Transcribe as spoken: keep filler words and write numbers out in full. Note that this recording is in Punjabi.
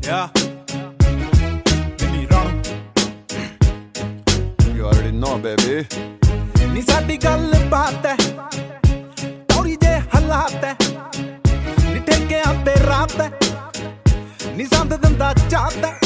Yeah. Billy Ron. You already know, baby. ਨੀ ਸਾਡੀ ਗੱਲ ਬਾਤ ਹੈ ਤੌਰੀ ਜੇ ਹਾਲਾਤ ਹੈ ਨੀ ਠੇਕਿਆਂ ਤੇ ਰਾਤ ਹੈ ਨੀ ਸੰਦ ਦਿੰਦਾ ਚਾਹਤ ਹੈ